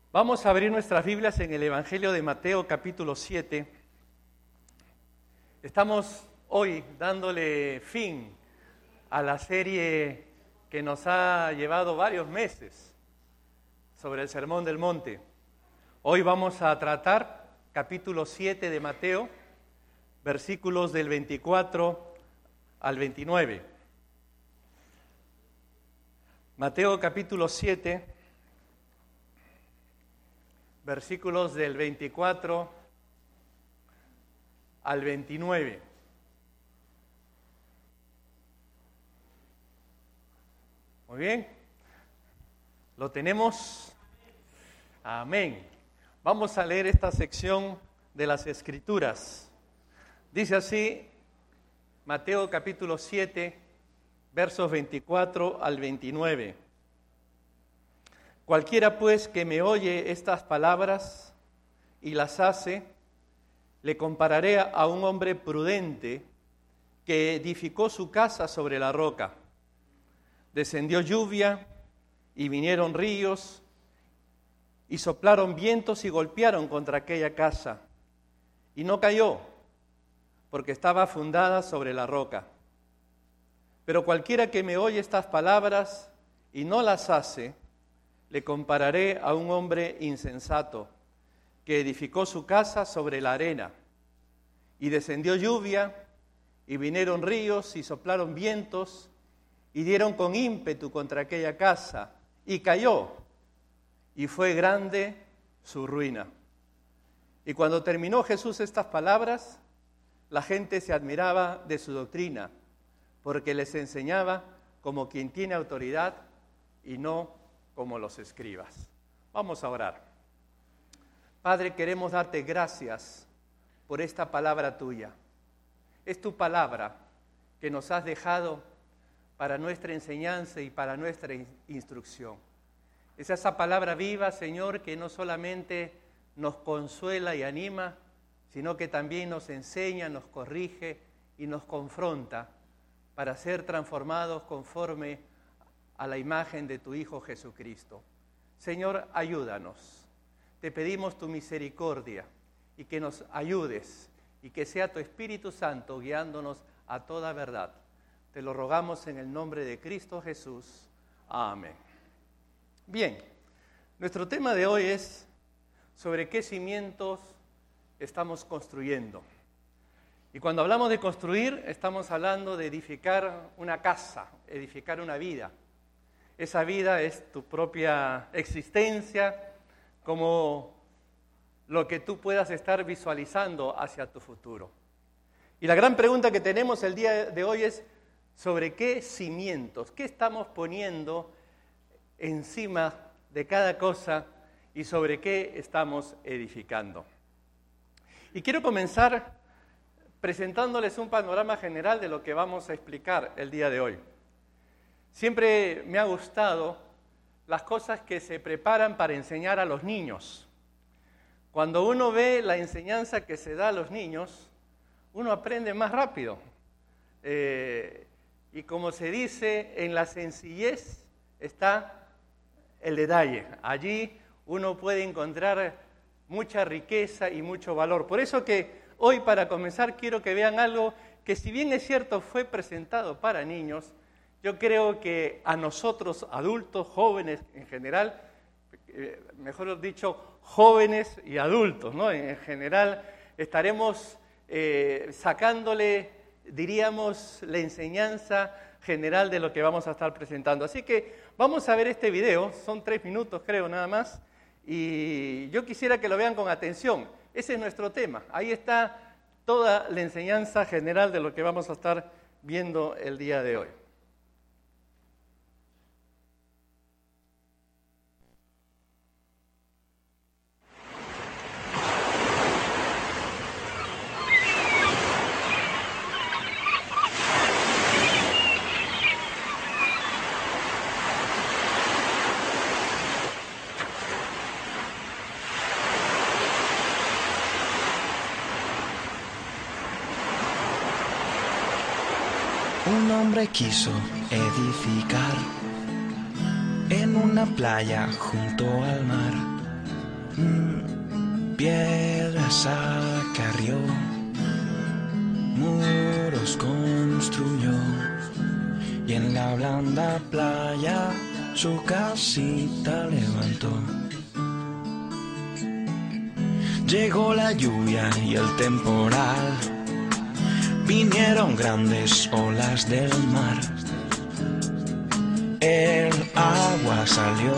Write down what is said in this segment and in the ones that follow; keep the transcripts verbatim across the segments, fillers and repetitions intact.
Vamos a abrir nuestras Biblias en el Evangelio de Mateo, capítulo siete. Estamos hoy dándole fin a la serie que nos ha llevado varios meses sobre el Sermón del Monte. Hoy vamos a tratar capítulo siete de Mateo, versículos del veinticuatro al veintinueve. Mateo capítulo siete, versículos del veinticuatro al veintinueve. Muy bien. ¿Lo tenemos? Amén. Vamos a leer esta sección de las Escrituras. Dice así, Mateo capítulo siete, versos veinticuatro al veintinueve. Cualquiera pues que me oye estas palabras y las hace, le compararé a un hombre prudente que edificó su casa sobre la roca. Descendió lluvia y vinieron ríos y soplaron vientos y golpearon contra aquella casa. Y no cayó, porque estaba fundada sobre la roca. Pero cualquiera que me oye estas palabras y no las hace, le compararé a un hombre insensato que edificó su casa sobre la arena. Y descendió lluvia, y vinieron ríos, y soplaron vientos, y dieron con ímpetu contra aquella casa, y cayó, y fue grande su ruina. Y cuando terminó Jesús estas palabras, la gente se admiraba de su doctrina, porque les enseñaba como quien tiene autoridad y no como los escribas. Vamos a orar. Padre, queremos darte gracias por esta palabra tuya. Es tu palabra que nos has dejado para nuestra enseñanza y para nuestra instrucción. Es esa palabra viva, Señor, que no solamente nos consuela y anima, sino que también nos enseña, nos corrige y nos confronta para ser transformados conforme a la imagen de tu Hijo Jesucristo. Señor, ayúdanos. Te pedimos tu misericordia y que nos ayudes y que sea tu Espíritu Santo guiándonos a toda verdad. Te lo rogamos en el nombre de Cristo Jesús. Amén. Bien, nuestro tema de hoy es sobre qué cimientos estamos construyendo. Y cuando hablamos de construir, estamos hablando de edificar una casa, edificar una vida. Esa vida es tu propia existencia, como lo que tú puedas estar visualizando hacia tu futuro. Y la gran pregunta que tenemos el día de hoy es sobre qué cimientos, qué estamos poniendo encima de cada cosa y sobre qué estamos edificando. Y quiero comenzar presentándoles un panorama general de lo que vamos a explicar el día de hoy. Siempre me ha gustado las cosas que se preparan para enseñar a los niños. Cuando uno ve la enseñanza que se da a los niños, uno aprende más rápido. Eh, y como se dice, en la sencillez está el detalle. Allí uno puede encontrar mucha riqueza y mucho valor. Por eso que hoy, para comenzar, quiero que vean algo que, si bien es cierto, fue presentado para niños, yo creo que a nosotros, adultos, jóvenes en general, eh, mejor dicho, jóvenes y adultos, ¿no? En general, estaremos eh, sacándole, diríamos, la enseñanza general de lo que vamos a estar presentando. Así que vamos a ver este video, son tres minutos creo nada más, y yo quisiera que lo vean con atención. Ese es nuestro tema, ahí está toda la enseñanza general de lo que vamos a estar viendo el día de hoy. Un hombre quiso edificar en una playa junto al mar mm, piedras acarrió, muros construyó, y en la blanda playa su casita levantó. Llegó la lluvia y el temporal, vinieron grandes olas del mar. El agua salió,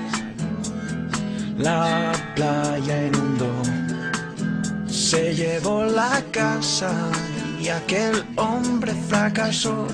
la playa inundó, se llevó la casa y aquel hombre fracasó.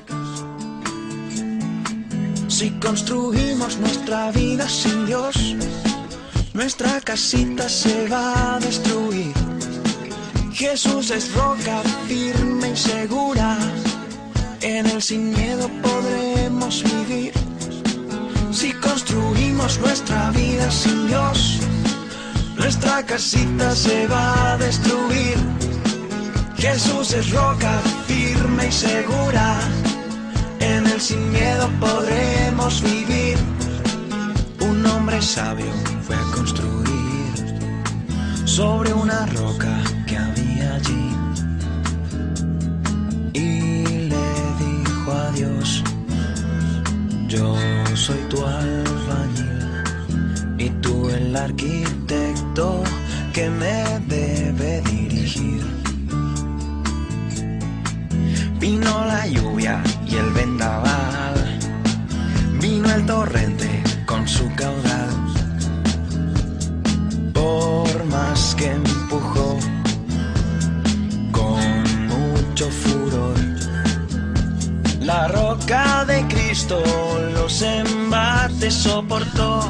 Si construimos nuestra vida sin Dios, nuestra casita se va a destruir. Jesús es roca firme y segura, en Él sin miedo podremos vivir. Si construimos nuestra vida sin Dios, nuestra casita se va a destruir. Jesús es roca firme y segura, en Él sin miedo podremos vivir. Un hombre sabio fue a construir sobre una roca que había allí, y le dijo a Dios: yo soy tu albañil y tú el arquitecto que me debe dirigir. Vino la lluvia y el vendaval, vino el torrente con su caudal. Por más que empujó con mucho furor, la roca de Cristo los embates soportó.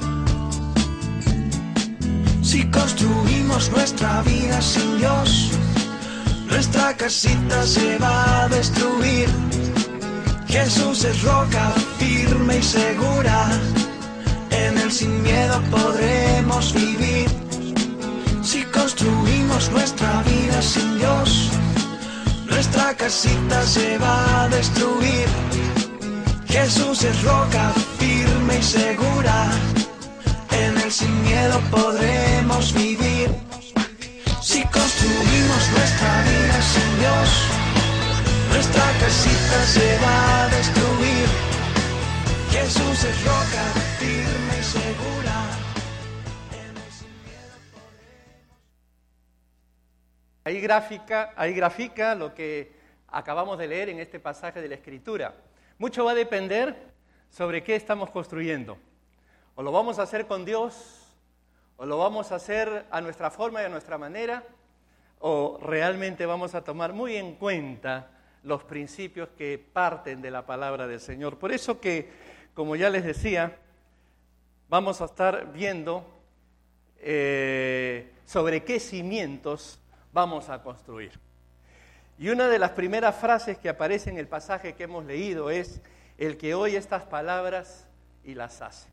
Si construimos nuestra vida sin Dios, nuestra casita se va a destruir. Jesús es roca firme y segura, en Él sin miedo podremos vivir. Si construimos nuestra vida sin Dios, nuestra casita se va a destruir. Jesús es roca firme y segura, en Él sin miedo podremos vivir. Si construimos nuestra vida sin Dios, nuestra casita se va a destruir. Jesús es roca firme y segura, en Él sin miedo podremos. Ahí grafica, ahí grafica lo que acabamos de leer en este pasaje de la Escritura. Mucho va a depender sobre qué estamos construyendo. O lo vamos a hacer con Dios, o lo vamos a hacer a nuestra forma y a nuestra manera, o realmente vamos a tomar muy en cuenta los principios que parten de la palabra del Señor. Por eso que, como ya les decía, vamos a estar viendo eh, sobre qué cimientos vamos a construir. Y una de las primeras frases que aparece en el pasaje que hemos leído es: el que oye estas palabras y las hace.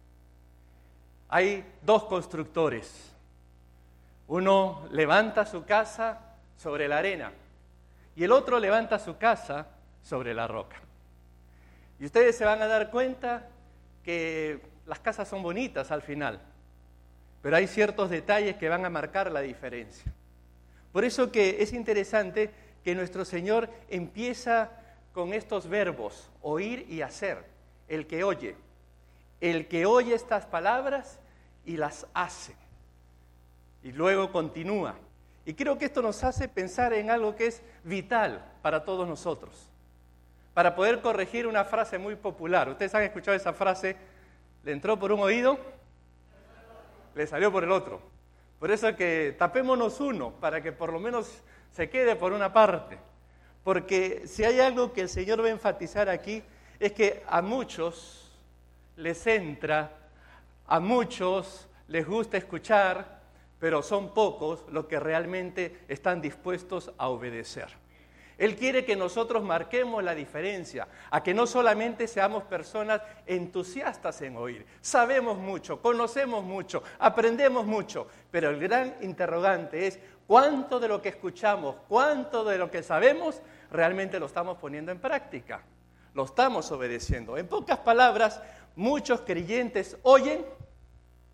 Hay dos constructores. Uno levanta su casa sobre la arena y el otro levanta su casa sobre la roca. Y ustedes se van a dar cuenta que las casas son bonitas al final, pero hay ciertos detalles que van a marcar la diferencia. Por eso que es interesante que nuestro Señor empieza con estos verbos: oír y hacer. El que oye, el que oye estas palabras y las hace. Y luego continúa. Y creo que esto nos hace pensar en algo que es vital para todos nosotros. Para poder corregir una frase muy popular. Ustedes han escuchado esa frase: le entró por un oído, le salió por el otro. Por eso que tapémonos uno, para que por lo menos se quede por una parte. Porque si hay algo que el Señor va a enfatizar aquí, es que a muchos les entra, a muchos les gusta escuchar, pero son pocos los que realmente están dispuestos a obedecer. Él quiere que nosotros marquemos la diferencia, a que no solamente seamos personas entusiastas en oír. Sabemos mucho, conocemos mucho, aprendemos mucho, pero el gran interrogante es: ¿cuánto de lo que escuchamos, cuánto de lo que sabemos, realmente lo estamos poniendo en práctica? Lo estamos obedeciendo. En pocas palabras, muchos creyentes oyen,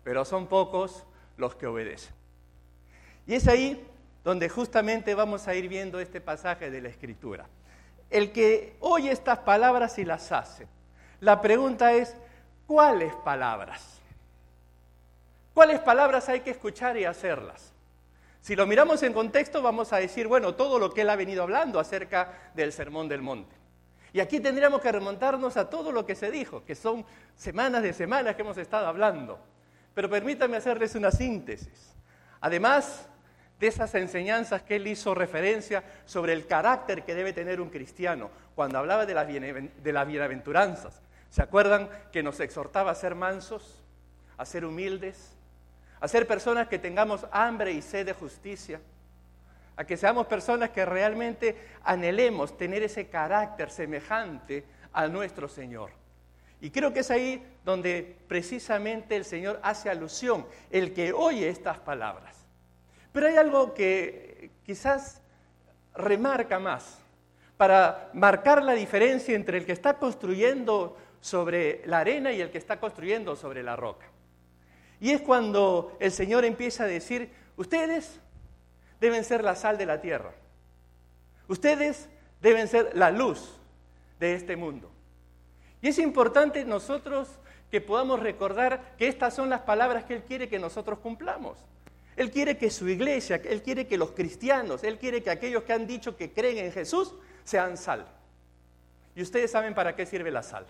pero son pocos los que obedecen. Y es ahí donde justamente vamos a ir viendo este pasaje de la Escritura. El que oye estas palabras y las hace. La pregunta es, ¿cuáles palabras? ¿Cuáles palabras hay que escuchar y hacerlas? Si lo miramos en contexto, vamos a decir, bueno, todo lo que él ha venido hablando acerca del Sermón del Monte. Y aquí tendríamos que remontarnos a todo lo que se dijo, que son semanas de semanas que hemos estado hablando. Pero permítanme hacerles una síntesis. Además de esas enseñanzas que él hizo referencia sobre el carácter que debe tener un cristiano, cuando hablaba de las de las bienaventuranzas, ¿se acuerdan que nos exhortaba a ser mansos, a ser humildes, a ser personas que tengamos hambre y sed de justicia, a que seamos personas que realmente anhelemos tener ese carácter semejante a nuestro Señor? Y creo que es ahí donde precisamente el Señor hace alusión, el que oye estas palabras. Pero hay algo que quizás remarca más, para marcar la diferencia entre el que está construyendo sobre la arena y el que está construyendo sobre la roca. Y es cuando el Señor empieza a decir, ustedes deben ser la sal de la tierra. Ustedes deben ser la luz de este mundo. Y es importante nosotros que podamos recordar que estas son las palabras que Él quiere que nosotros cumplamos. Él quiere que su iglesia, Él quiere que los cristianos, Él quiere que aquellos que han dicho que creen en Jesús sean sal. Y ustedes saben para qué sirve la sal.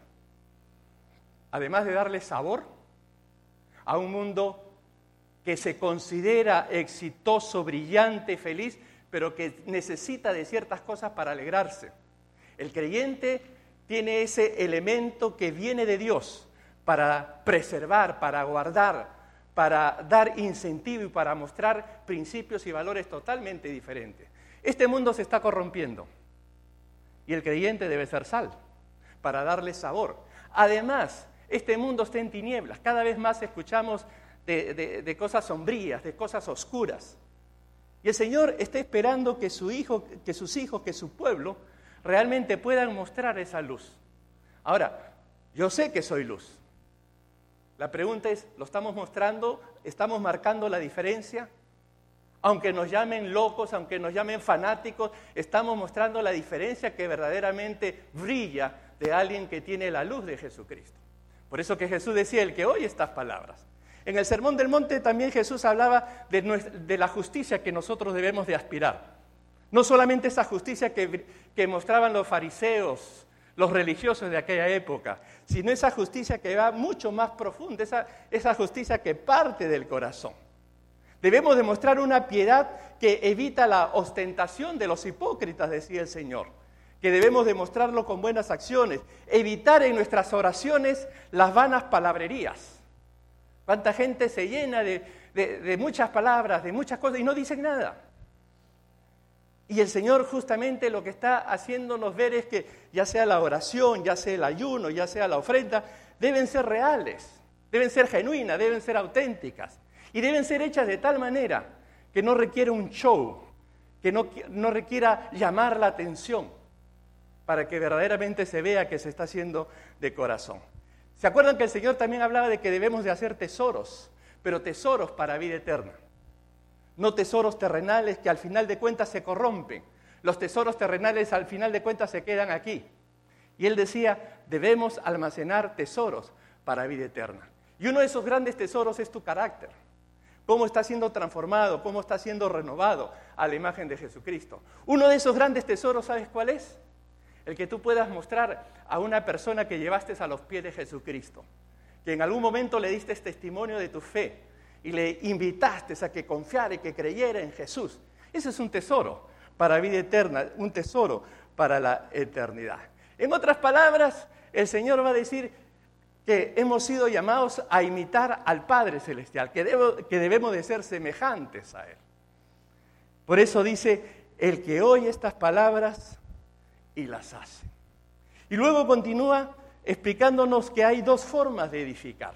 Además de darle sabor a un mundo que se considera exitoso, brillante, feliz, pero que necesita de ciertas cosas para alegrarse. El creyente tiene ese elemento que viene de Dios para preservar, para guardar, para dar incentivo y para mostrar principios y valores totalmente diferentes. Este mundo se está corrompiendo y el creyente debe ser sal para darle sabor. Además, este mundo está en tinieblas. Cada vez más escuchamos de, de, de cosas sombrías, de cosas oscuras. Y el Señor está esperando que, su hijo, que sus hijos, que su pueblo, realmente puedan mostrar esa luz. Ahora, yo sé que soy luz. La pregunta es, ¿lo estamos mostrando? ¿Estamos marcando la diferencia? Aunque nos llamen locos, aunque nos llamen fanáticos, estamos mostrando la diferencia que verdaderamente brilla de alguien que tiene la luz de Jesucristo. Por eso que Jesús decía, el que oye estas palabras. En el Sermón del Monte también Jesús hablaba de, nuestra, de la justicia que nosotros debemos de aspirar. No solamente esa justicia que, que mostraban los fariseos, los religiosos de aquella época, sino esa justicia que va mucho más profunda, esa, esa justicia que parte del corazón. Debemos demostrar una piedad que evita la ostentación de los hipócritas, decía el Señor, que debemos demostrarlo con buenas acciones, evitar en nuestras oraciones las vanas palabrerías. ¿Cuánta gente se llena de, de, de muchas palabras, de muchas cosas y no dicen nada? Y el Señor justamente lo que está haciéndonos ver es que ya sea la oración, ya sea el ayuno, ya sea la ofrenda, deben ser reales, deben ser genuinas, deben ser auténticas y deben ser hechas de tal manera que no requiera un show, que no, no requiera llamar la atención para que verdaderamente se vea que se está haciendo de corazón. ¿Se acuerdan que el Señor también hablaba de que debemos de hacer tesoros, pero tesoros para vida eterna? No tesoros terrenales que al final de cuentas se corrompen. Los tesoros terrenales al final de cuentas se quedan aquí. Y Él decía, debemos almacenar tesoros para vida eterna. Y uno de esos grandes tesoros es tu carácter. Cómo está siendo transformado, cómo está siendo renovado a la imagen de Jesucristo. Uno de esos grandes tesoros, ¿sabes cuál es? El que tú puedas mostrar a una persona que llevaste a los pies de Jesucristo, que en algún momento le diste testimonio de tu fe y le invitaste a que confiara y que creyera en Jesús. Ese es un tesoro para vida eterna, un tesoro para la eternidad. En otras palabras, el Señor va a decir que hemos sido llamados a imitar al Padre Celestial, que, debo, que debemos de ser semejantes a Él. Por eso dice, el que oye estas palabras y las hace. Y luego continúa explicándonos que hay dos formas de edificar.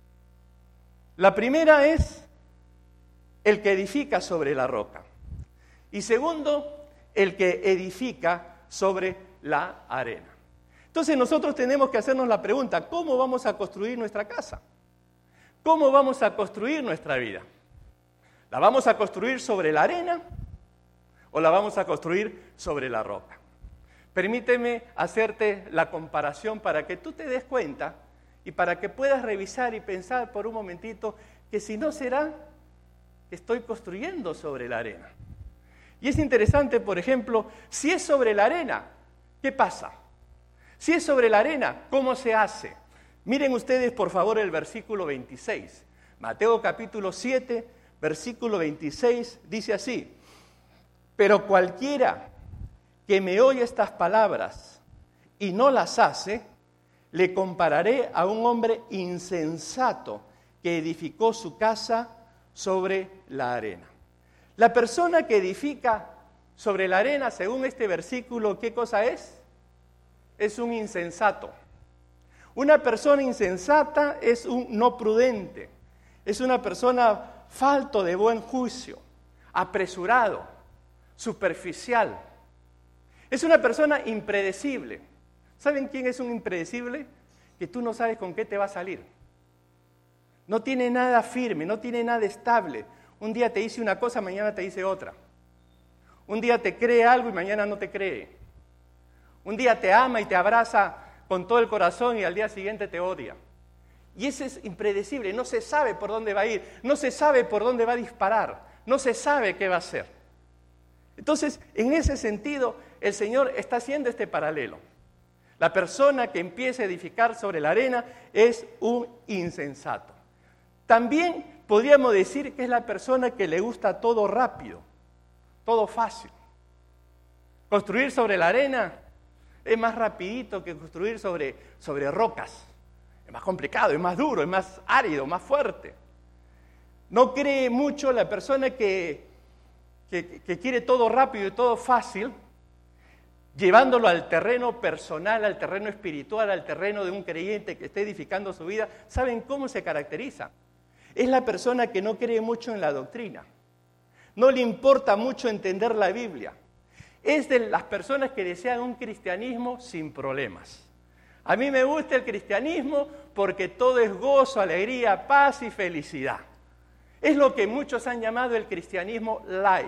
La primera es el que edifica sobre la roca. Y segundo, el que edifica sobre la arena. Entonces nosotros tenemos que hacernos la pregunta, ¿cómo vamos a construir nuestra casa? ¿Cómo vamos a construir nuestra vida? ¿La vamos a construir sobre la arena o la vamos a construir sobre la roca? Permíteme hacerte la comparación para que tú te des cuenta y para que puedas revisar y pensar por un momentito que si no será que estoy construyendo sobre la arena. Y es interesante, por ejemplo, si es sobre la arena, ¿qué pasa? Si es sobre la arena, ¿cómo se hace? Miren ustedes, por favor, el versículo veintiséis. Mateo capítulo siete, versículo veintiséis, dice así: pero cualquiera que me oye estas palabras y no las hace, le compararé a un hombre insensato que edificó su casa sobre la arena. La persona que edifica sobre la arena, según este versículo, ¿qué cosa es? Es un insensato. Una persona insensata es un no prudente, es una persona falto de buen juicio, apresurado, superficial. Es una persona impredecible. ¿Saben quién es un impredecible? Que tú no sabes con qué te va a salir. No tiene nada firme, no tiene nada estable. Un día te dice una cosa, mañana te dice otra. Un día te cree algo y mañana no te cree. Un día te ama y te abraza con todo el corazón y al día siguiente te odia. Y ese es impredecible, no se sabe por dónde va a ir, no se sabe por dónde va a disparar, no se sabe qué va a hacer. Entonces, en ese sentido, el Señor está haciendo este paralelo. La persona que empieza a edificar sobre la arena es un insensato. También podríamos decir que es la persona que le gusta todo rápido, todo fácil. Construir sobre la arena es más rapidito que construir sobre, sobre rocas. Es más complicado, es más duro, es más árido, más fuerte. No cree mucho la persona que, que, que quiere todo rápido y todo fácil, llevándolo al terreno personal, al terreno espiritual, al terreno de un creyente que esté edificando su vida. ¿Saben cómo se caracteriza? Es la persona que no cree mucho en la doctrina. No le importa mucho entender la Biblia. Es de las personas que desean un cristianismo sin problemas. A mí me gusta el cristianismo porque todo es gozo, alegría, paz y felicidad. Es lo que muchos han llamado el cristianismo light.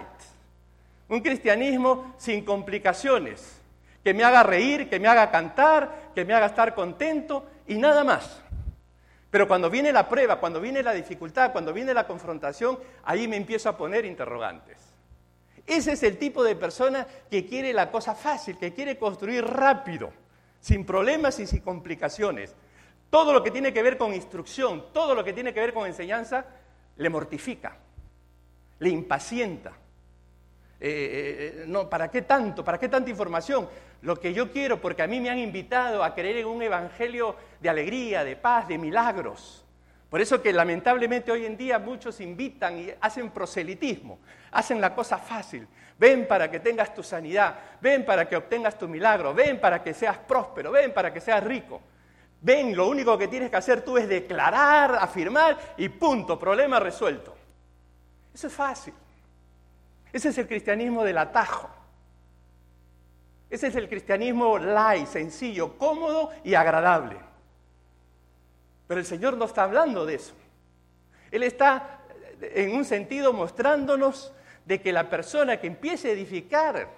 Un cristianismo sin complicaciones, que me haga reír, que me haga cantar, que me haga estar contento y nada más. Pero cuando viene la prueba, cuando viene la dificultad, cuando viene la confrontación, ahí me empiezo a poner interrogantes. Ese es el tipo de persona que quiere la cosa fácil, que quiere construir rápido, sin problemas y sin complicaciones. Todo lo que tiene que ver con instrucción, todo lo que tiene que ver con enseñanza, le mortifica, le impacienta. Eh, eh, no, ¿para qué tanto? ¿Para qué tanta información? Lo que yo quiero, porque a mí me han invitado a creer en un evangelio de alegría, de paz, de milagros. Por eso que lamentablemente hoy en día muchos invitan y hacen proselitismo, hacen la cosa fácil. Ven para que tengas tu sanidad, ven para que obtengas tu milagro, ven para que seas próspero, ven para que seas rico. Ven, lo único que tienes que hacer tú es declarar, afirmar y punto, problema resuelto. Eso es fácil. Ese es el cristianismo del atajo. Ese es el cristianismo light, sencillo, cómodo y agradable. Pero el Señor no está hablando de eso. Él está, en un sentido, mostrándonos de que la persona que empiece a edificar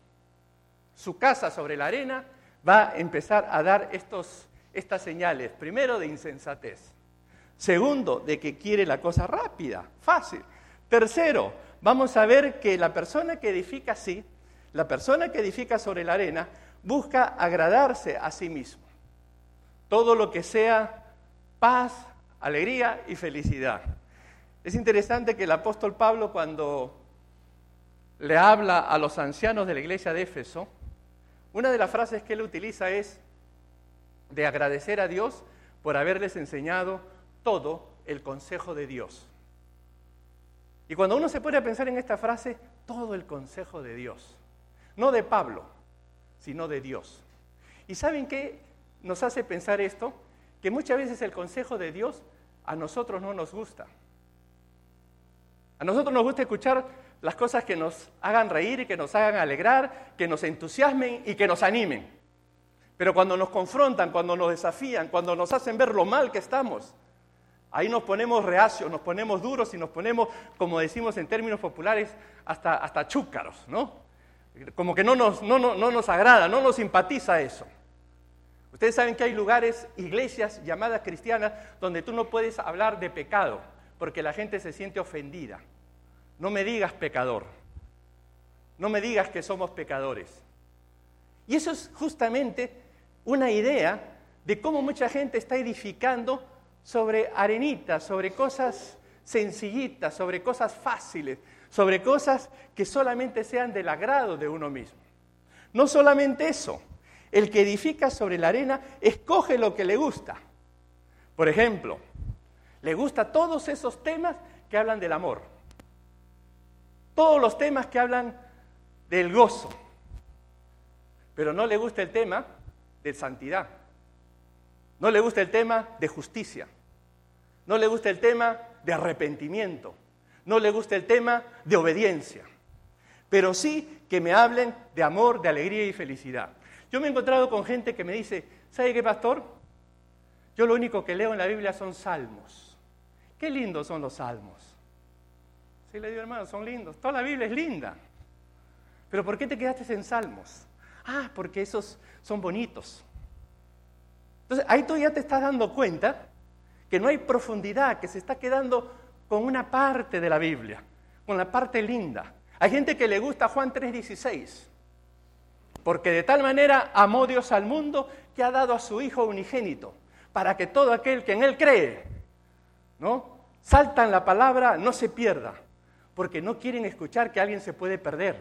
su casa sobre la arena va a empezar a dar estos, estas señales. Primero, de insensatez. Segundo, de que quiere la cosa rápida, fácil. Tercero, vamos a ver que la persona que edifica así, la persona que edifica sobre la arena, busca agradarse a sí mismo. Todo lo que sea paz, alegría y felicidad. Es interesante que el apóstol Pablo, cuando le habla a los ancianos de la iglesia de Éfeso, una de las frases que él utiliza es de agradecer a Dios por haberles enseñado todo el consejo de Dios. Y cuando uno se pone a pensar en esta frase, todo el consejo de Dios, no de Pablo, sino de Dios. ¿Y saben qué nos hace pensar esto? Que muchas veces el consejo de Dios a nosotros no nos gusta. A nosotros nos gusta escuchar las cosas que nos hagan reír y que nos hagan alegrar, que nos entusiasmen y que nos animen. Pero cuando nos confrontan, cuando nos desafían, cuando nos hacen ver lo mal que estamos, Ahí nos ponemos reacios, nos ponemos duros y nos ponemos, como decimos en términos populares, hasta, hasta chúcaros, ¿no? Como que no nos, no, no, no nos agrada, no nos simpatiza eso. Ustedes saben que hay lugares, iglesias llamadas cristianas, donde tú no puedes hablar de pecado, porque la gente se siente ofendida. No me digas pecador, no me digas que somos pecadores. Y eso es justamente una idea de cómo mucha gente está edificando sobre arenitas, sobre cosas sencillitas, sobre cosas fáciles, sobre cosas que solamente sean del agrado de uno mismo. No solamente eso, el que edifica sobre la arena escoge lo que le gusta. Por ejemplo, le gusta todos esos temas que hablan del amor, todos los temas que hablan del gozo, pero no le gusta el tema de santidad, no le gusta el tema de justicia, no le gusta el tema de arrepentimiento, no le gusta el tema de obediencia, pero sí que me hablen de amor, de alegría y felicidad. Yo me he encontrado con gente que me dice, ¿sabe qué, pastor? Yo lo único que leo en la Biblia son salmos. Qué lindos son los salmos. Sí, le digo, hermano, son lindos. Toda la Biblia es linda. ¿Pero por qué te quedaste en salmos? Ah, porque esos son bonitos. Entonces, ahí tú ya te estás dando cuenta que no hay profundidad, que se está quedando con una parte de la Biblia, con la parte linda. Hay gente que le gusta Juan tres dieciséis, porque de tal manera amó Dios al mundo que ha dado a su Hijo unigénito, para que todo aquel que en Él cree, ¿no?, saltan la palabra, no se pierda, porque no quieren escuchar que alguien se puede perder.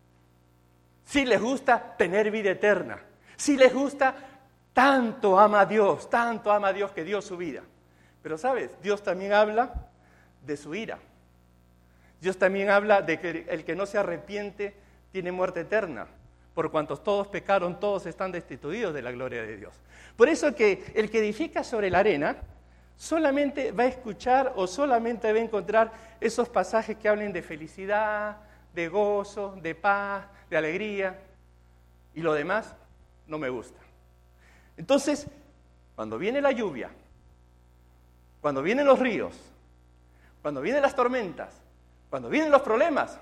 Si les gusta tener vida eterna, si les gusta, tanto ama a Dios, tanto ama a Dios que dio su vida. Pero ¿sabes? Dios también habla de su ira. Dios también habla de que el que no se arrepiente tiene muerte eterna. Por cuantos todos pecaron, todos están destituidos de la gloria de Dios. Por eso que el que edifica sobre la arena solamente va a escuchar o solamente va a encontrar esos pasajes que hablen de felicidad, de gozo, de paz, de alegría, y lo demás no me gusta. Entonces, cuando viene la lluvia, cuando vienen los ríos, cuando vienen las tormentas, cuando vienen los problemas,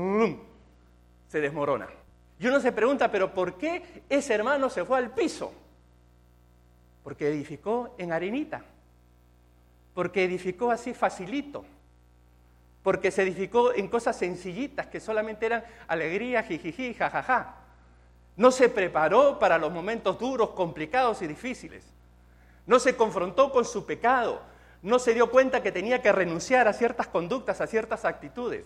se desmorona. Y uno se pregunta, ¿pero por qué ese hermano se fue al piso? Porque edificó en arenita, porque edificó así facilito, porque se edificó en cosas sencillitas que solamente eran alegría, jijiji, jajaja. No se preparó para los momentos duros, complicados y difíciles. No se confrontó con su pecado. No se dio cuenta que tenía que renunciar a ciertas conductas, a ciertas actitudes.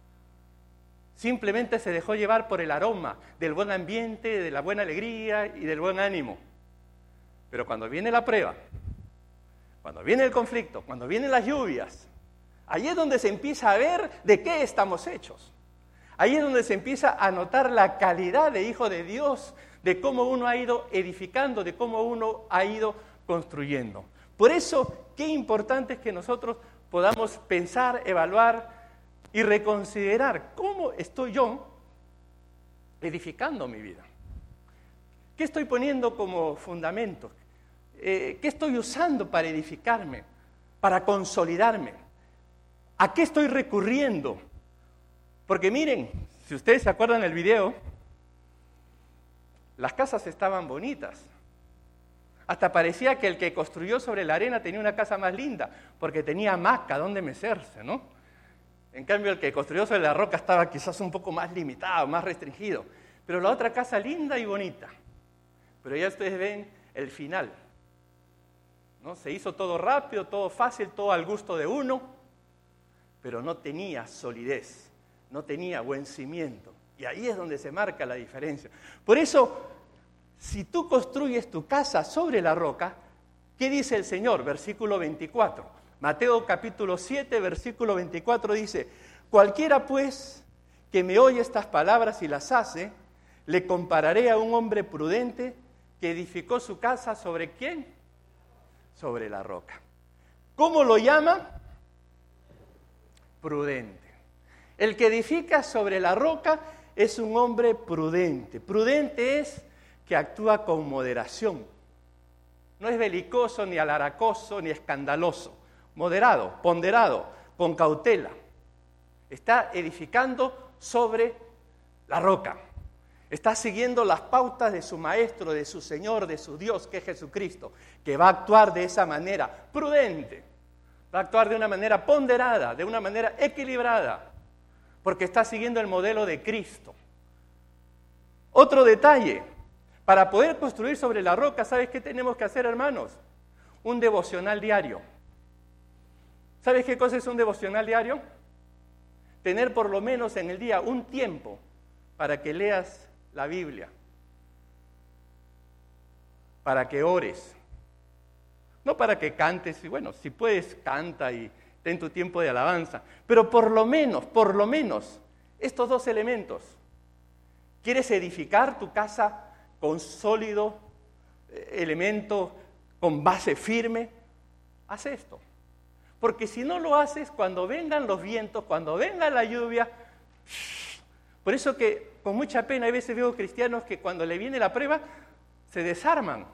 Simplemente se dejó llevar por el aroma del buen ambiente, de la buena alegría y del buen ánimo. Pero cuando viene la prueba, cuando viene el conflicto, cuando vienen las lluvias, ahí es donde se empieza a ver de qué estamos hechos. Ahí es donde se empieza a notar la calidad de hijo de Dios, de cómo uno ha ido edificando, de cómo uno ha ido construyendo. Por eso, qué importante es que nosotros podamos pensar, evaluar y reconsiderar cómo estoy yo edificando mi vida. ¿Qué estoy poniendo como fundamento? Eh, ¿Qué estoy usando para edificarme, para consolidarme? ¿A qué estoy recurriendo? Porque miren, si ustedes se acuerdan del video, las casas estaban bonitas. Hasta parecía que el que construyó sobre la arena tenía una casa más linda, porque tenía hamaca donde mecerse, ¿no? En cambio, el que construyó sobre la roca estaba quizás un poco más limitado, más restringido. Pero la otra casa linda y bonita. Pero ya ustedes ven el final, ¿no? Se hizo todo rápido, todo fácil, todo al gusto de uno, pero no tenía solidez, no tenía buen cimiento. Y ahí es donde se marca la diferencia. Por eso, si tú construyes tu casa sobre la roca, ¿qué dice el Señor? Versículo veinticuatro. Mateo capítulo siete, versículo veinticuatro dice, cualquiera pues que me oye estas palabras y las hace, le compararé a un hombre prudente que edificó su casa ¿sobre quién? Sobre la roca. ¿Cómo lo llama? Prudente. El que edifica sobre la roca es un hombre prudente. Prudente es que actúa con moderación. No es belicoso, ni alaracoso, ni escandaloso. moderado, ponderado, con cautela. Está edificando sobre la roca. Está siguiendo las pautas de su maestro, de su Señor, de su Dios, que es Jesucristo, que va a actuar de esa manera prudente, va a actuar de una manera ponderada, de una manera equilibrada, porque está siguiendo el modelo de Cristo. Otro detalle, para poder construir sobre la roca, ¿sabes qué tenemos que hacer, hermanos? Un devocional diario. ¿Sabes qué cosa es un devocional diario? Tener por lo menos en el día un tiempo para que leas la Biblia, para que ores, no para que cantes, y bueno, si puedes, canta y ten tu tiempo de alabanza, pero por lo menos, por lo menos, estos dos elementos. ¿Quieres edificar tu casa con sólido elemento, con base firme? Haz esto. Porque si no lo haces, cuando vengan los vientos, cuando venga la lluvia, por eso que con mucha pena a veces veo cristianos que cuando le viene la prueba, se desarman,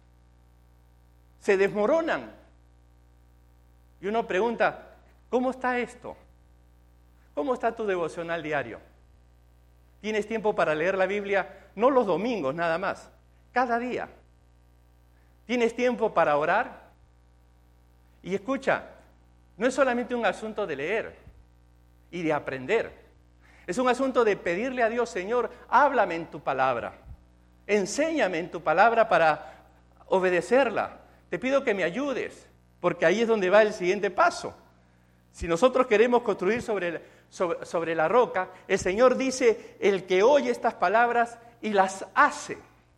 se desmoronan. Y uno pregunta, ¿cómo está esto? ¿Cómo está tu devocional diario? ¿Tienes tiempo para leer la Biblia? No los domingos nada más, cada día. ¿Tienes tiempo para orar? Y escucha, no es solamente un asunto de leer y de aprender. Es un asunto de pedirle a Dios, Señor, háblame en tu palabra. Enséñame en tu palabra para obedecerla. Te pido que me ayudes, porque ahí es donde va el siguiente paso. Si nosotros queremos construir sobre, sobre, sobre la roca, el Señor dice, el que oye estas palabras y las hace.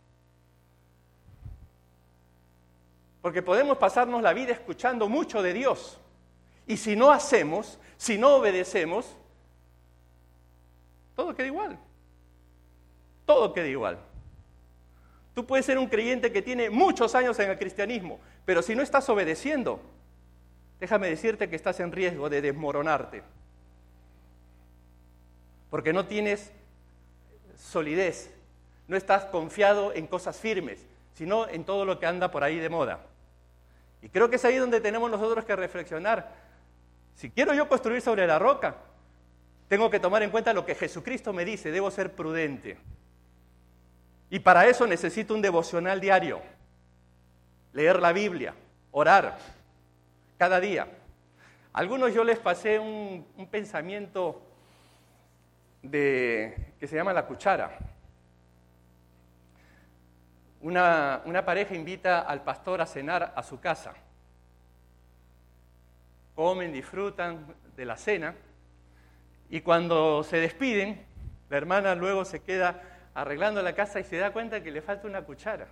Porque podemos pasarnos la vida escuchando mucho de Dios. Y si no hacemos, si no obedecemos, todo queda igual. Todo queda igual. Tú puedes ser un creyente que tiene muchos años en el cristianismo, pero si no estás obedeciendo, déjame decirte que estás en riesgo de desmoronarte. Porque no tienes solidez, no estás confiado en cosas firmes, sino en todo lo que anda por ahí de moda. Y creo que es ahí donde tenemos nosotros que reflexionar. Si quiero yo construir sobre la roca, tengo que tomar en cuenta lo que Jesucristo me dice, debo ser prudente. Y para eso necesito un devocional diario, leer la Biblia, orar, cada día. A algunos yo les pasé un, un pensamiento de, que se llama la cuchara. Una, una pareja invita al pastor a cenar a su casa. Comen, disfrutan de la cena. Y cuando se despiden, la hermana luego se queda arreglando la casa y se da cuenta que le falta una cuchara.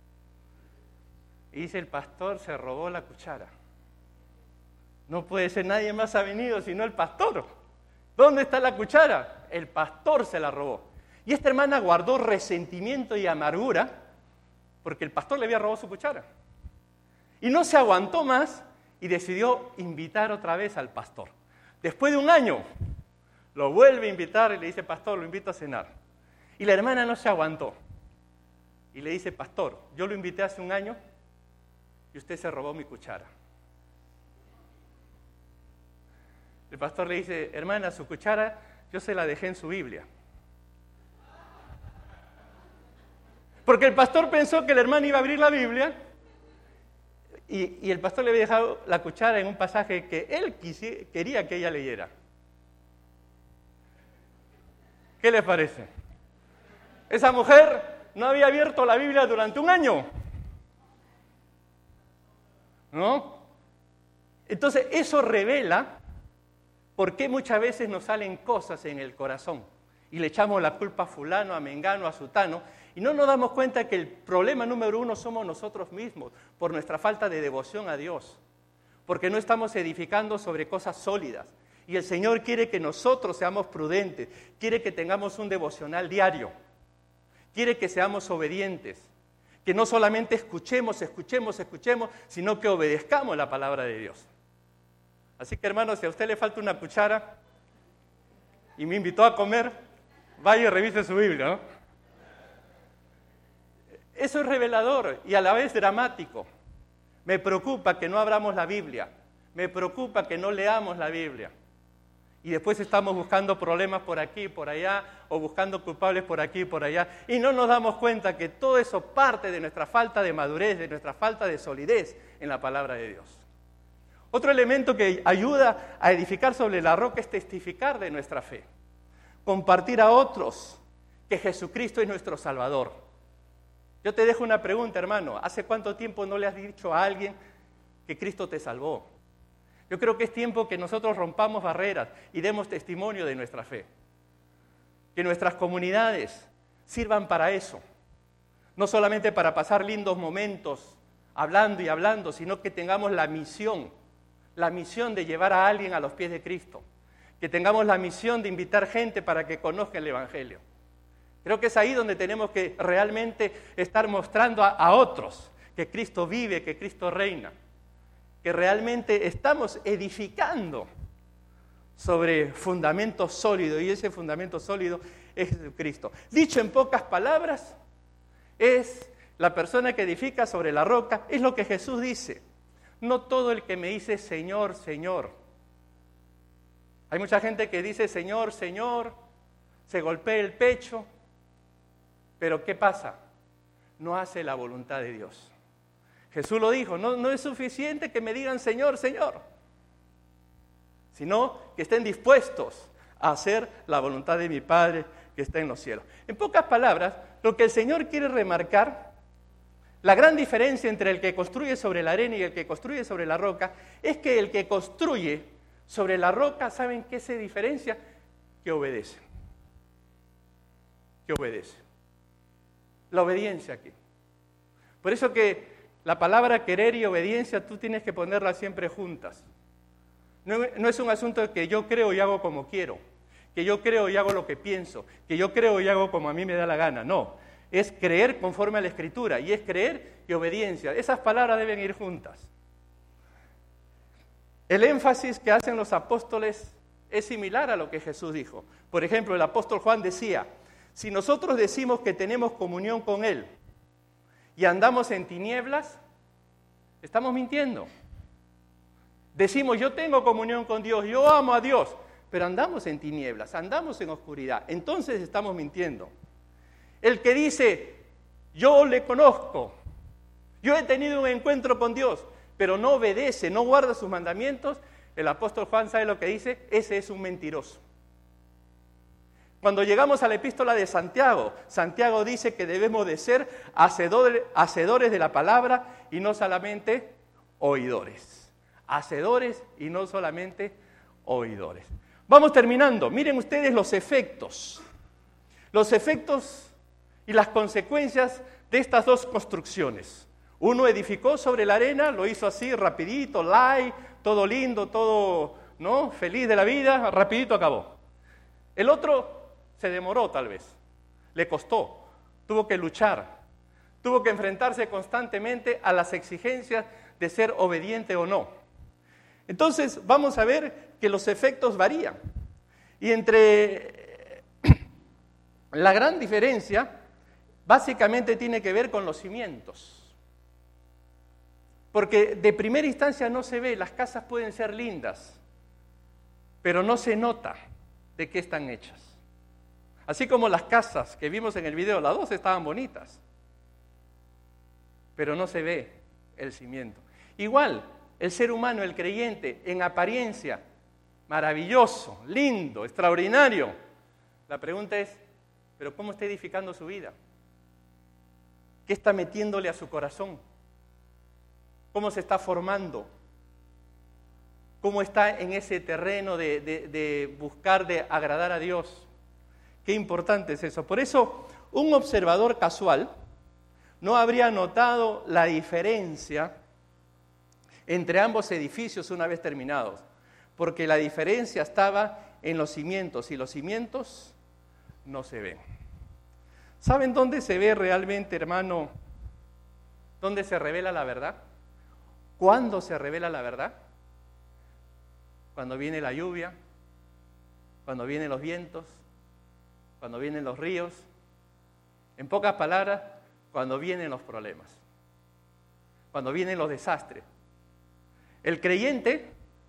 Y dice, el pastor se robó la cuchara. No puede ser, nadie más ha venido sino el pastor. ¿Dónde está la cuchara? El pastor se la robó. Y esta hermana guardó resentimiento y amargura porque el pastor le había robado su cuchara. Y no se aguantó más y decidió invitar otra vez al pastor. Después de un año, lo vuelve a invitar y le dice, pastor, lo invito a cenar. Y la hermana no se aguantó. Y le dice, pastor, yo lo invité hace un año y usted se robó mi cuchara. El pastor le dice, hermana, su cuchara yo se la dejé en su Biblia. Porque el pastor pensó que la hermana iba a abrir la Biblia y, y el pastor le había dejado la cuchara en un pasaje que él quisi, quería que ella leyera. ¿Qué les parece? Esa mujer no había abierto la Biblia durante un año. ¿No? Entonces, eso revela por qué muchas veces nos salen cosas en el corazón y le echamos la culpa a fulano, a mengano, a sutano, y no nos damos cuenta que el problema número uno somos nosotros mismos, por nuestra falta de devoción a Dios, porque no estamos edificando sobre cosas sólidas. Y el Señor quiere que nosotros seamos prudentes, quiere que tengamos un devocional diario, quiere que seamos obedientes, que no solamente escuchemos, escuchemos, escuchemos, sino que obedezcamos la palabra de Dios. Así que, hermanos, si a usted le falta una cuchara y me invitó a comer, vaya y revise su Biblia, ¿no? Eso es revelador y a la vez dramático. Me preocupa que no abramos la Biblia. Me preocupa que no leamos la Biblia. Y después estamos buscando problemas por aquí y por allá, o buscando culpables por aquí y por allá, y no nos damos cuenta que todo eso parte de nuestra falta de madurez, de nuestra falta de solidez en la palabra de Dios. Otro elemento que ayuda a edificar sobre la roca es testificar de nuestra fe. Compartir a otros que Jesucristo es nuestro Salvador. Yo te dejo una pregunta, hermano. ¿Hace cuánto tiempo no le has dicho a alguien que Cristo te salvó? Yo creo que es tiempo que nosotros rompamos barreras y demos testimonio de nuestra fe. Que nuestras comunidades sirvan para eso. No solamente para pasar lindos momentos hablando y hablando, sino que tengamos la misión, la misión de llevar a alguien a los pies de Cristo. Que tengamos la misión de invitar gente para que conozca el Evangelio. Creo que es ahí donde tenemos que realmente estar mostrando a, a otros que Cristo vive, que Cristo reina. Que realmente estamos edificando sobre fundamento sólido, y ese fundamento sólido es Jesucristo. Dicho en pocas palabras, es la persona que edifica sobre la roca, es lo que Jesús dice. No todo el que me dice Señor, Señor. Hay mucha gente que dice Señor, Señor, se golpea el pecho, pero ¿qué pasa? No hace la voluntad de Dios. Jesús lo dijo, no, no es suficiente que me digan Señor, Señor, sino que estén dispuestos a hacer la voluntad de mi Padre que está en los cielos. En pocas palabras, lo que el Señor quiere remarcar, la gran diferencia entre el que construye sobre la arena y el que construye sobre la roca, es que el que construye sobre la roca, ¿saben qué se diferencia? Que obedece. Que obedece. La obediencia aquí. Por eso que la palabra querer y obediencia tú tienes que ponerlas siempre juntas. No, no es un asunto de que yo creo y hago como quiero, que yo creo y hago lo que pienso, que yo creo y hago como a mí me da la gana. No, es creer conforme a la Escritura y es creer y obediencia. Esas palabras deben ir juntas. El énfasis que hacen los apóstoles es similar a lo que Jesús dijo. Por ejemplo, el apóstol Juan decía, si nosotros decimos que tenemos comunión con Él y andamos en tinieblas, estamos mintiendo. Decimos, yo tengo comunión con Dios, yo amo a Dios, pero andamos en tinieblas, andamos en oscuridad, entonces estamos mintiendo. El que dice, yo le conozco, yo he tenido un encuentro con Dios, pero no obedece, no guarda sus mandamientos, el apóstol Juan sabe lo que dice, ese es un mentiroso. Cuando llegamos a la epístola de Santiago, Santiago dice que debemos de ser hacedores, hacedores de la palabra y no solamente oidores. Hacedores y no solamente oidores. Vamos terminando. Miren ustedes los efectos. Los efectos y las consecuencias de estas dos construcciones. Uno edificó sobre la arena, lo hizo así, rapidito, light, todo lindo, todo, ¿no? Feliz de la vida, rapidito acabó. El otro se demoró tal vez, le costó, tuvo que luchar, tuvo que enfrentarse constantemente a las exigencias de ser obediente o no. Entonces vamos a ver que los efectos varían. Y entre la gran diferencia, básicamente tiene que ver con los cimientos. Porque de primera instancia no se ve, las casas pueden ser lindas, pero no se nota de qué están hechas. Así como las casas que vimos en el video, las dos estaban bonitas, pero no se ve el cimiento. Igual, el ser humano, el creyente, en apariencia, maravilloso, lindo, extraordinario. La pregunta es, ¿pero cómo está edificando su vida? ¿Qué está metiéndole a su corazón? ¿Cómo se está formando? ¿Cómo está en ese terreno de, de, de buscar de agradar a Dios? Qué importante es eso. Por eso, un observador casual no habría notado la diferencia entre ambos edificios una vez terminados, porque la diferencia estaba en los cimientos, y los cimientos no se ven. ¿Saben dónde se ve realmente, hermano? ¿Dónde se revela la verdad? ¿Cuándo se revela la verdad? Cuando viene la lluvia, cuando vienen los vientos, cuando vienen los ríos, en pocas palabras, cuando vienen los problemas, cuando vienen los desastres. El creyente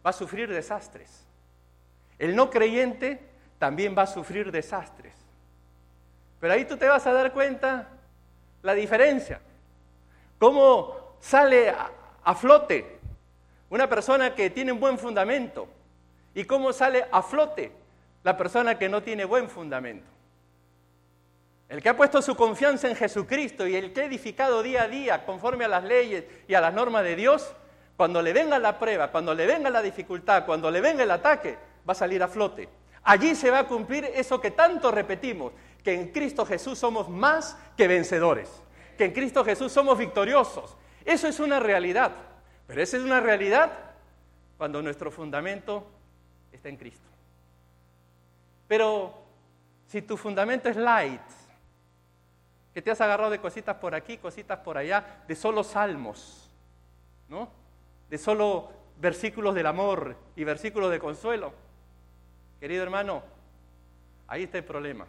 va a sufrir desastres. El no creyente también va a sufrir desastres. Pero ahí tú te vas a dar cuenta la diferencia. Cómo sale a, a flote una persona que tiene un buen fundamento y cómo sale a flote la persona que no tiene buen fundamento. El que ha puesto su confianza en Jesucristo y el que ha edificado día a día conforme a las leyes y a las normas de Dios, cuando le venga la prueba, cuando le venga la dificultad, cuando le venga el ataque, va a salir a flote. Allí se va a cumplir eso que tanto repetimos, que en Cristo Jesús somos más que vencedores, que en Cristo Jesús somos victoriosos. Eso es una realidad, pero esa es una realidad cuando nuestro fundamento está en Cristo. Pero si tu fundamento es light, que te has agarrado de cositas por aquí, cositas por allá, de solo salmos, ¿no? De solo versículos del amor y versículos de consuelo. Querido hermano, ahí está el problema.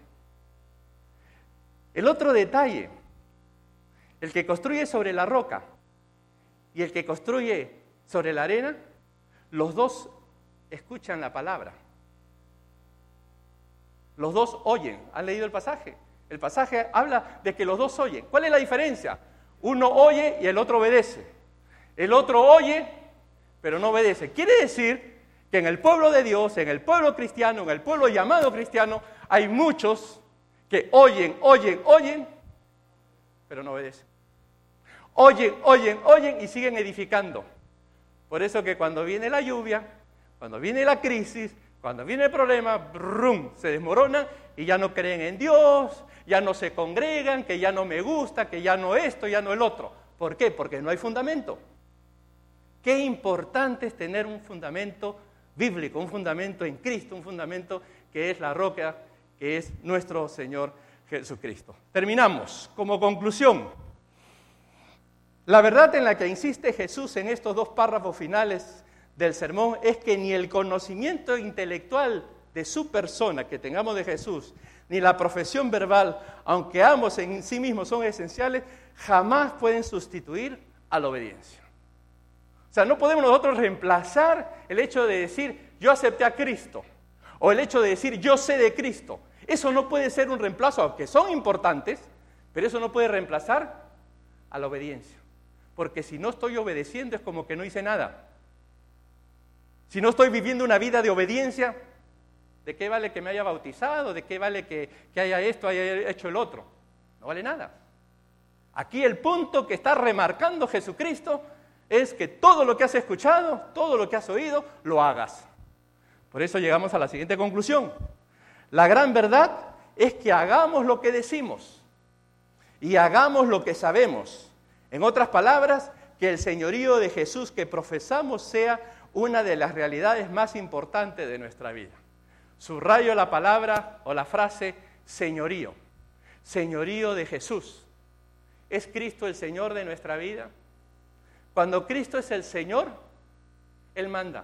El otro detalle, el que construye sobre la roca y el que construye sobre la arena, los dos escuchan la palabra. Los dos oyen. ¿Han leído el pasaje? El pasaje habla de que los dos oyen. ¿Cuál es la diferencia? Uno oye y el otro obedece. El otro oye, pero no obedece. Quiere decir que en el pueblo de Dios, en el pueblo cristiano, en el pueblo llamado cristiano, hay muchos que oyen, oyen, oyen, pero no obedecen. Oyen, oyen, oyen y siguen edificando. Por eso que cuando viene la lluvia, cuando viene la crisis, cuando viene el problema, brum, se desmoronan y ya no creen en Dios, ya no se congregan, que ya no me gusta, que ya no esto, ya no el otro. ¿Por qué? Porque no hay fundamento. Qué importante es tener un fundamento bíblico, un fundamento en Cristo, un fundamento que es la roca, que es nuestro Señor Jesucristo. Terminamos. Como conclusión, la verdad en la que insiste Jesús en estos dos párrafos finales del sermón es que ni el conocimiento intelectual de su persona que tengamos de Jesús, ni la profesión verbal, aunque ambos en sí mismos son esenciales, jamás pueden sustituir a la obediencia. O sea, no podemos nosotros reemplazar el hecho de decir, yo acepté a Cristo, o el hecho de decir, yo sé de Cristo. Eso no puede ser un reemplazo, aunque son importantes, pero eso no puede reemplazar a la obediencia. Porque si no estoy obedeciendo es como que no hice nada. Si no estoy viviendo una vida de obediencia, ¿de qué vale que me haya bautizado? ¿De qué vale que, que haya esto, haya hecho el otro? No vale nada. Aquí el punto que está remarcando Jesucristo es que todo lo que has escuchado, todo lo que has oído, lo hagas. Por eso llegamos a la siguiente conclusión. La gran verdad es que hagamos lo que decimos y hagamos lo que sabemos. En otras palabras, que el señorío de Jesús que profesamos sea una de las realidades más importantes de nuestra vida. Subrayo la palabra o la frase señorío. Señorío de Jesús. ¿Es Cristo el Señor de nuestra vida? Cuando Cristo es el Señor, Él manda.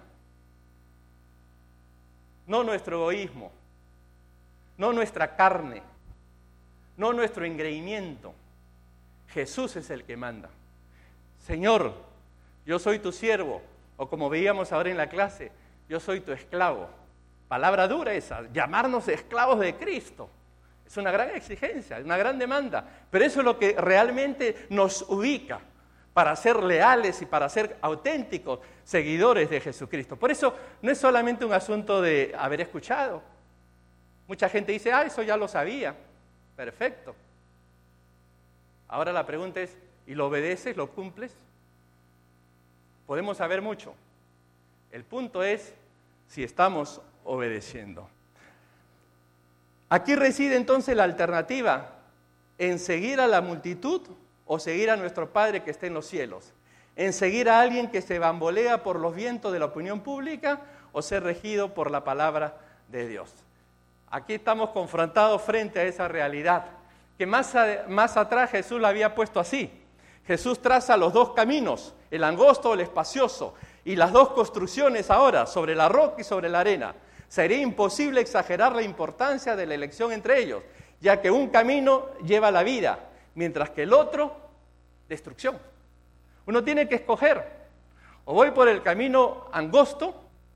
No nuestro egoísmo, no nuestra carne, no nuestro engreimiento. Jesús es el que manda. Señor, yo soy tu siervo, o como veíamos ahora en la clase, yo soy tu esclavo. Palabra dura esa, llamarnos esclavos de Cristo. Es una gran exigencia, una gran demanda, pero eso es lo que realmente nos ubica para ser leales y para ser auténticos seguidores de Jesucristo. Por eso no es solamente un asunto de haber escuchado. Mucha gente dice, ah, eso ya lo sabía. Perfecto. Ahora la pregunta es, ¿y lo obedeces, lo cumples? Podemos saber mucho. El punto es si estamos obedeciendo. Aquí reside entonces la alternativa en seguir a la multitud o seguir a nuestro Padre que está en los cielos, en seguir a alguien que se bambolea por los vientos de la opinión pública o ser regido por la palabra de Dios. Aquí estamos confrontados frente a esa realidad, que más, a, más atrás Jesús la había puesto así. Jesús traza los dos caminos, el angosto o el espacioso, y las dos construcciones ahora, sobre la roca y sobre la arena. Sería imposible exagerar la importancia de la elección entre ellos, ya que un camino lleva la vida, mientras que el otro, destrucción. Uno tiene que escoger, o voy por el camino angosto,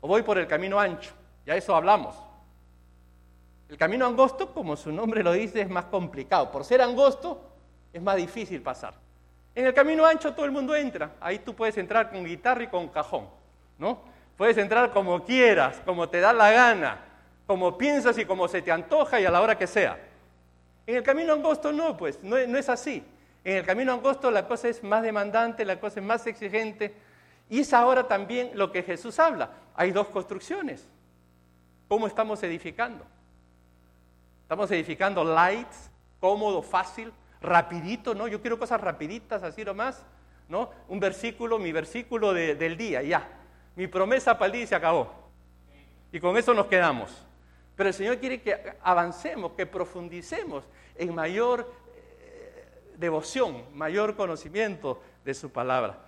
o voy por el camino ancho, ya eso hablamos. El camino angosto, como su nombre lo dice, es más complicado. Por ser angosto, es más difícil pasar. En el camino ancho todo el mundo entra. Ahí tú puedes entrar con guitarra y con cajón, ¿no? Puedes entrar como quieras, como te da la gana, como piensas y como se te antoja y a la hora que sea. En el camino angosto no, pues, no, no es así. En el camino angosto la cosa es más demandante, la cosa es más exigente. Y es ahora también lo que Jesús habla. Hay dos construcciones. ¿Cómo estamos edificando? Estamos edificando light, cómodo, fácil, rapidito, ¿no? Yo quiero cosas rapiditas, así nomás, ¿no? Un versículo, mi versículo de, del día, ya. Mi promesa para el día y se acabó. Y con eso nos quedamos. Pero el Señor quiere que avancemos, que profundicemos en mayor eh, devoción, mayor conocimiento de su palabra.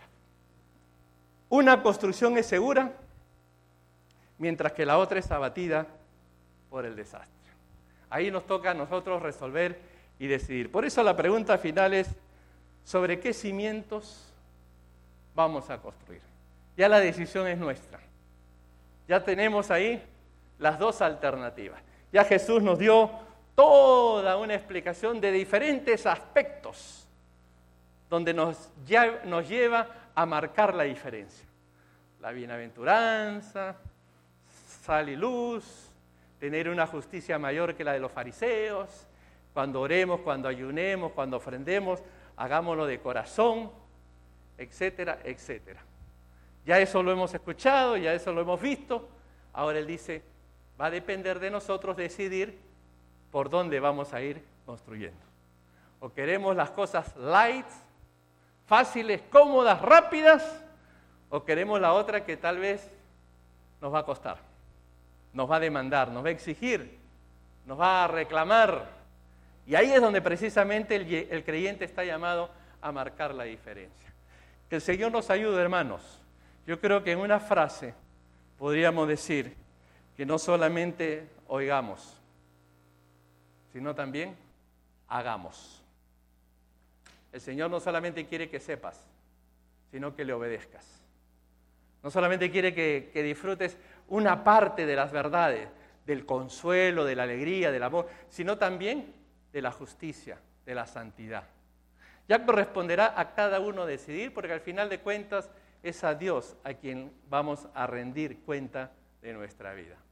Una construcción es segura, mientras que la otra es abatida por el desastre. Ahí nos toca a nosotros resolver y decidir. Por eso la pregunta final es, ¿sobre qué cimientos vamos a construir? Ya la decisión es nuestra. Ya tenemos ahí las dos alternativas. Ya Jesús nos dio toda una explicación de diferentes aspectos donde nos, ya, nos lleva a marcar la diferencia. La bienaventuranza, sal y luz, tener una justicia mayor que la de los fariseos, cuando oremos, cuando ayunemos, cuando ofrendemos, hagámoslo de corazón, etcétera, etcétera. Ya eso lo hemos escuchado, ya eso lo hemos visto. Ahora Él dice, va a depender de nosotros decidir por dónde vamos a ir construyendo. O queremos las cosas light, fáciles, cómodas, rápidas, o queremos la otra que tal vez nos va a costar, nos va a demandar, nos va a exigir, nos va a reclamar. Y ahí es donde precisamente el, el creyente está llamado a marcar la diferencia. Que el Señor nos ayude, hermanos. Yo creo que en una frase podríamos decir que no solamente oigamos, sino también hagamos. El Señor no solamente quiere que sepas, sino que le obedezcas. No solamente quiere que, que disfrutes una parte de las verdades, del consuelo, de la alegría, del amor, sino también de la justicia, de la santidad. Ya corresponderá a cada uno decidir, porque al final de cuentas es a Dios a quien vamos a rendir cuenta de nuestra vida.